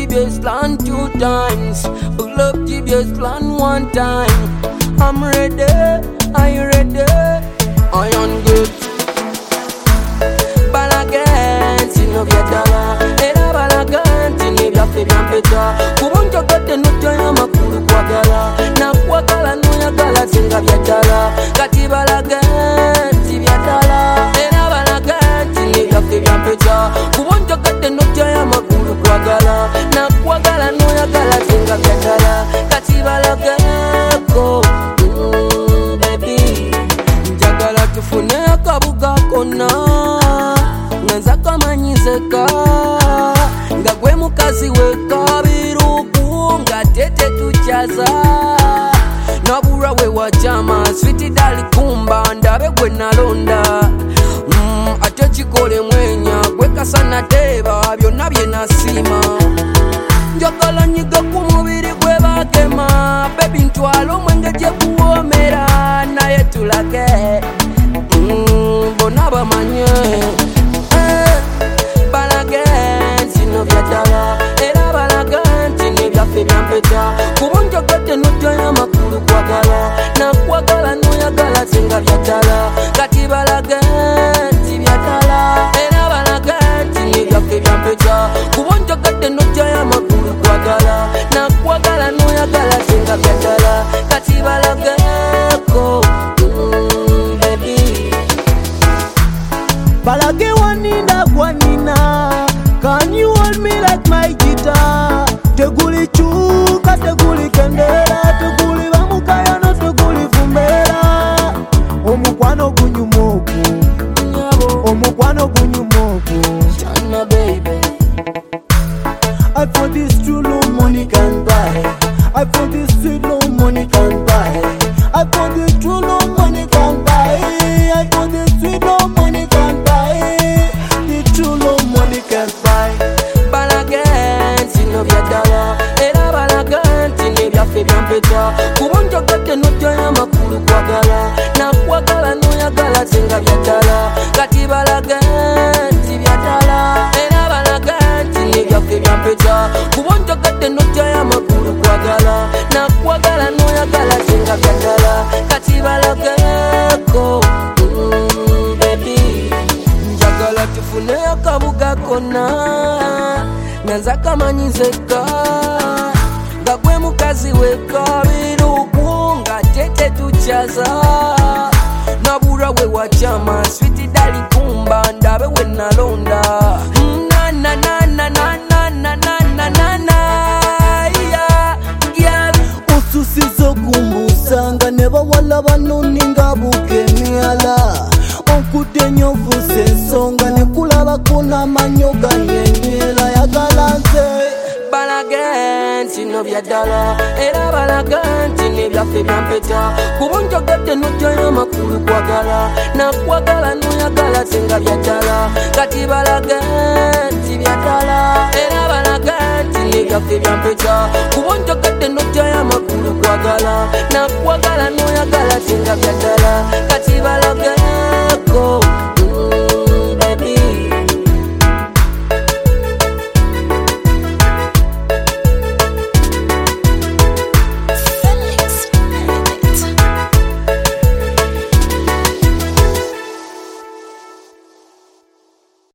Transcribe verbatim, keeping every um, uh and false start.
baseline two times. Pull up the baseline one time. I'm ready, are you ready? I am good. Balagan, sino viadala. Era balagan, tini vya fe vya mpeta. Kubonja kote nuto ya makuru kwa gala. Na kwa gala nuya gala singa viadala. Kati balagan, ti viadala. Era balagan, tini vya fe vya mpeta. Kubonja kote nuto ya makuru kwa gala. Na kwa gala nuya gala singa viadala. Kati balagan, ko. Mm, baby. Njagala tufune akabuga kona. Nganza kamanyizeka nga gwe mukazi weka biruku nga tete tuchaza nabura we wachama switi dali kumba ndabe gwe nalonda mm, ate chikole mwenya gwe kasana teba byonna bye nasima njagala nyiga ku mubiri gwe bakema baby ntwalo mwenge gye kuwomera naye tulage mm, bona bamanye era balagan tini vya fe vya mpeta. Kubonja kote nuto ya makuru kwa gala. Na kwa gala nuya gala singa vya tala. Kati balagan ti vya tala. Era balagan tini vya fe vya mpeta. Kubonja kote nuto ya makuru kwa gala. Na kwa gala nuya gala singa vya tala. Kati balagan ko mm, baby. Balage wanina wanina. Can you hold me like my guitar? Teguli chuka, teguli kendera, teguli bamukaya no teguli fumbera. Omukwano gunyumoku, omukwano gunyumoku. Chana baby. I for this true low money can buy. I for this sweet low money can buy. I for this true low money can buy. I for this sweet low money can buy. The true low money can buy. Balagan, sino vya dala. Era balagan, tini vya fe vya mpeta. Kubonja kote nuto ya makuru kwa gala. Na kwa gala nuya gala singa vya dala. Kati balagan, ti vya dala. Era balagan, tini vya fe vya mpeta. Kubonja kote nuto ya makuru kwa gala. Na kwa gala nuya gala singa vya dala. Kati balagan ko mm, baby. Njagala tufune akabuga kona. Nganza kamanyizeka nga gwe mukazi weka biruku nga tete tuchaza nabura we wachama switi dali kumba ndabe we nalonda na na na na na na na na na na yeah yeah ususizo kumbusanga neba wala banoninga bukemiala onkudenyo vusensonga nekulaba kuna manyoga nyenyela ya galante. Balagan sino vya dala. Era balagan tini vya fe vya mpeta. Kubonja kote nuto ya makuru kwa gala. Na kwa gala nuya gala singa vya dala. Kati balagan ti vya dala. Era balagan tini vya fe vya mpeta. Kubonja kote nuto ya makuru kwa gala. Na kwa gala nuya gala singa vya dala. Kati balagan